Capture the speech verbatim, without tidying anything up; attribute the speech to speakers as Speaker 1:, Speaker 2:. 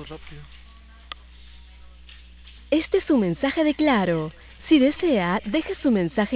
Speaker 1: todo rápido.
Speaker 2: Este es su mensaje de Claro. Si desea, deje su mensaje